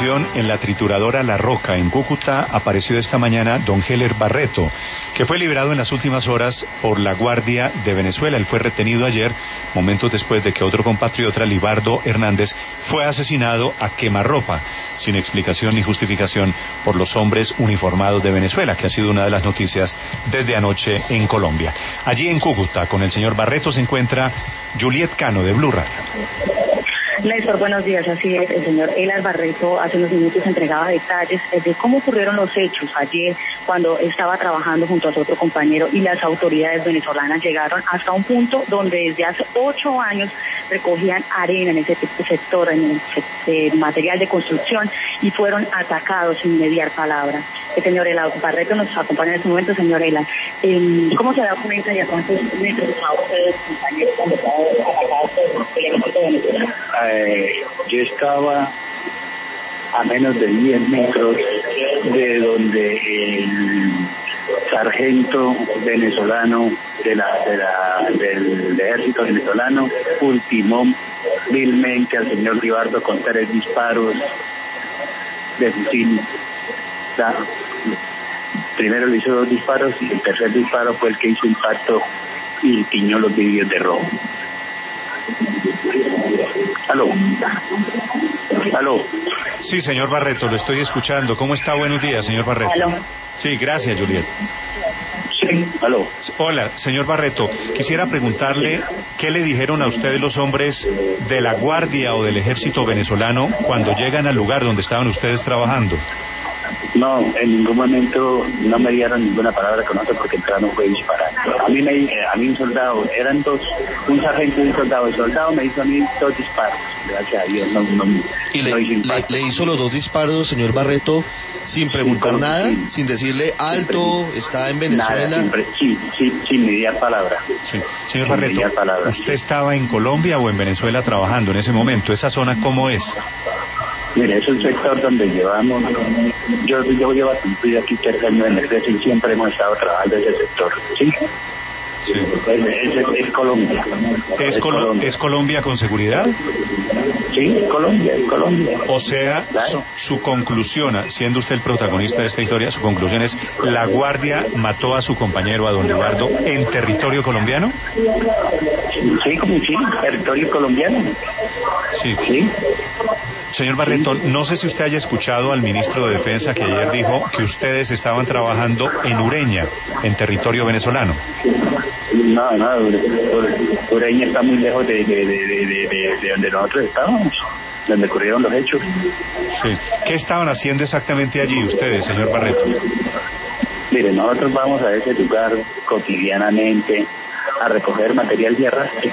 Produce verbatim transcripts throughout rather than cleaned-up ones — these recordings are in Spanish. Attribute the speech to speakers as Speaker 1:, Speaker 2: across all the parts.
Speaker 1: escorpión en la trituradora La Roca, en Cúcuta, apareció esta mañana don Heller Barreto, que fue liberado en las últimas horas por la Guardia de Venezuela. Él fue retenido ayer, momentos después de que otro compatriota, Libardo Hernández, fue asesinado a quemarropa, sin explicación ni justificación, por los hombres uniformados de Venezuela, que ha sido una de las noticias desde anoche en Colombia. Allí en Cúcuta, con el señor Barreto, se encuentra Juliet Cano, de Blue Radio.
Speaker 2: Néstor, buenos días. Así es, el señor Heller Barreto hace unos minutos entregaba detalles de cómo ocurrieron los hechos ayer cuando estaba trabajando junto a su otro compañero y las autoridades venezolanas llegaron hasta un punto donde desde hace ocho años recogían arena en ese sector, en el material de construcción, y fueron atacados sin mediar palabra. El señor Heller Barreto nos acompaña en este momento. Señor Heller, ¿cómo se da cuenta y a cuántos metros a ustedes, compañeros, cuando estaban atacados por el ejército venezolano?
Speaker 3: Eh, yo estaba a menos de diez metros de donde el sargento venezolano de la, de la, del ejército venezolano ultimó vilmente al señor Libardo con tres disparos de fusil. O sea, primero le hizo dos disparos y el tercer disparo fue el que hizo impacto y tiñó los vidrios de rojo. Aló. Aló.
Speaker 1: Sí, señor Barreto, lo estoy escuchando. ¿Cómo está? Buenos días, señor Barreto.
Speaker 2: Aló.
Speaker 1: Sí, gracias, Juliet.
Speaker 3: Sí, aló.
Speaker 1: Hola, señor Barreto. Quisiera preguntarle qué le dijeron a ustedes los hombres de la Guardia o del Ejército venezolano cuando llegan al lugar donde estaban ustedes trabajando.
Speaker 3: No, en ningún momento no me dieron ninguna palabra con nosotros porque entraron fue disparando. A mí me, a mí un soldado, eran dos, un sargento y un soldado. El soldado me hizo a mí dos disparos, gracias a Dios, no, no,
Speaker 4: ¿Y
Speaker 3: no
Speaker 4: le,
Speaker 3: hizo
Speaker 4: le, le hizo los dos disparos, señor Barreto, sin preguntar
Speaker 3: sí,
Speaker 4: nada,
Speaker 3: sí,
Speaker 4: sin decirle alto,
Speaker 3: sí,
Speaker 4: está en Venezuela?
Speaker 3: Nada, siempre, sí, sí, sin mediar palabra.
Speaker 1: Sí. Señor
Speaker 3: Sin
Speaker 1: Barreto,
Speaker 3: mediar palabra.
Speaker 1: ¿usted estaba en Colombia o en Venezuela trabajando en ese momento? ¿Esa zona cómo es?
Speaker 3: Mire, es un sector donde llevamos, yo, yo llevo estoy aquí cerca de la iglesia y siempre hemos estado trabajando en ese sector, ¿sí?
Speaker 1: Sí.
Speaker 3: Es, es, es Colombia.
Speaker 1: ¿Es,
Speaker 3: es,
Speaker 1: Colo
Speaker 3: Colombia.
Speaker 1: ¿Es Colombia con seguridad?
Speaker 3: Sí, es Colombia, es Colombia.
Speaker 1: O sea,
Speaker 3: Claro.
Speaker 1: su, su conclusión, siendo usted el protagonista de esta historia, su conclusión es: ¿la Guardia mató a su compañero, a don Libardo, en territorio colombiano?
Speaker 3: Sí, como sí, territorio colombiano.
Speaker 1: Sí.
Speaker 3: Sí.
Speaker 1: Señor Barreto, no sé si usted haya escuchado al ministro de Defensa que ayer dijo que ustedes estaban trabajando en Ureña, en territorio venezolano.
Speaker 3: No, no, Ureña está muy lejos de, de, de, de, de, de donde nosotros estábamos, donde ocurrieron los hechos.
Speaker 1: Sí. ¿Qué estaban haciendo exactamente allí ustedes, señor Barreto?
Speaker 3: Mire, nosotros vamos a ese lugar cotidianamente a recoger material de arrastre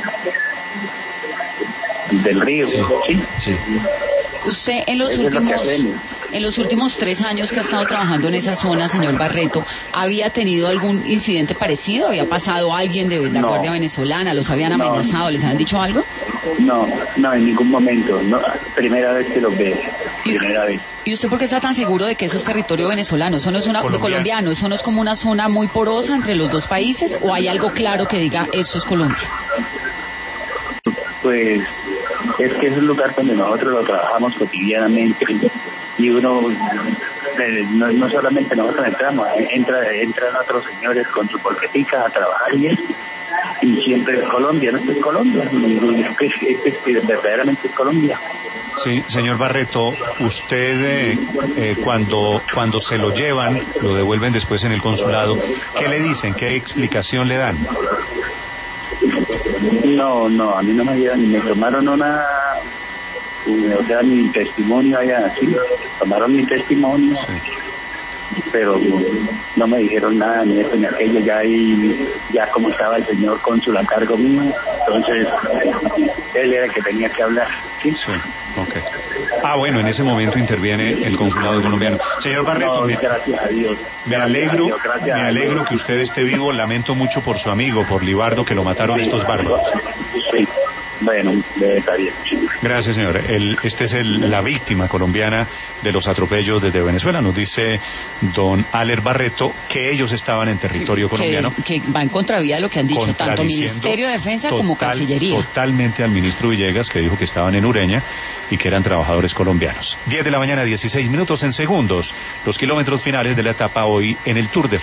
Speaker 3: del río,
Speaker 4: Sí,
Speaker 3: ¿sí?
Speaker 4: sí.
Speaker 5: Usted en los
Speaker 3: Eso es lo que
Speaker 5: últimos
Speaker 3: hacemos.
Speaker 5: en los últimos tres años que ha estado trabajando en esa zona, señor Barreto, ¿había tenido algún incidente parecido? ¿Había pasado alguien de la
Speaker 3: No.
Speaker 5: Guardia Venezolana? ¿Los habían
Speaker 3: No.
Speaker 5: amenazado? ¿Les habían dicho algo?
Speaker 3: No, no, en ningún momento. No, primera vez que los veo. Primera vez.
Speaker 5: ¿Y usted por qué está tan seguro de que eso es territorio venezolano? ¿Eso no es una
Speaker 1: Colombiano.
Speaker 5: colombiano? ¿Eso no es como una zona muy porosa entre los dos países? ¿O hay algo claro que diga esto es Colombia?
Speaker 3: Pues es que es un lugar donde nosotros lo trabajamos cotidianamente y uno, eh, no, no solamente nosotros entramos, entra, entran otros señores con sus bolqueticas a trabajar y eso. Y siempre es Colombia, no es Colombia, es, es, es, verdaderamente es Colombia.
Speaker 1: Sí, señor Barreto, usted eh, eh, cuando cuando se lo llevan, lo devuelven después en el consulado, ¿qué le dicen? ¿Qué explicación le dan?
Speaker 3: No, no, a mí no me dieron, ni me tomaron una, o sea, mi testimonio allá, sí, tomaron mi testimonio,
Speaker 1: Sí.
Speaker 3: pero no me dijeron nada, ni esto ni aquello, ya ahí, ya como estaba el señor cónsul a cargo mío, entonces él era el que tenía que hablar, ¿sí?
Speaker 1: Sí, ok. Ah, bueno, en ese momento interviene el consulado colombiano. Señor Barreto,
Speaker 3: No,
Speaker 1: me,
Speaker 3: gracias a Dios.
Speaker 1: me
Speaker 3: Gracias
Speaker 1: alegro,
Speaker 3: a Dios, gracias
Speaker 1: me
Speaker 3: a
Speaker 1: alegro
Speaker 3: Dios.
Speaker 1: que usted esté vivo. Lamento mucho por su amigo, por Libardo, que lo mataron estos bárbaros.
Speaker 3: Sí, Bueno, está bien.
Speaker 1: Gracias, señor. El, este es el, la víctima colombiana de los atropellos desde Venezuela. Nos dice don Aller Barreto que ellos estaban en territorio
Speaker 5: que,
Speaker 1: colombiano.
Speaker 5: Que, que va en contravía de lo que han dicho tanto Ministerio de Defensa
Speaker 1: total,
Speaker 5: como Cancillería.
Speaker 1: Totalmente al ministro Villegas, que dijo que estaban en Ureña y que eran trabajadores colombianos. diez de la mañana, dieciséis minutos en segundos. Los kilómetros finales de la etapa hoy en el Tour de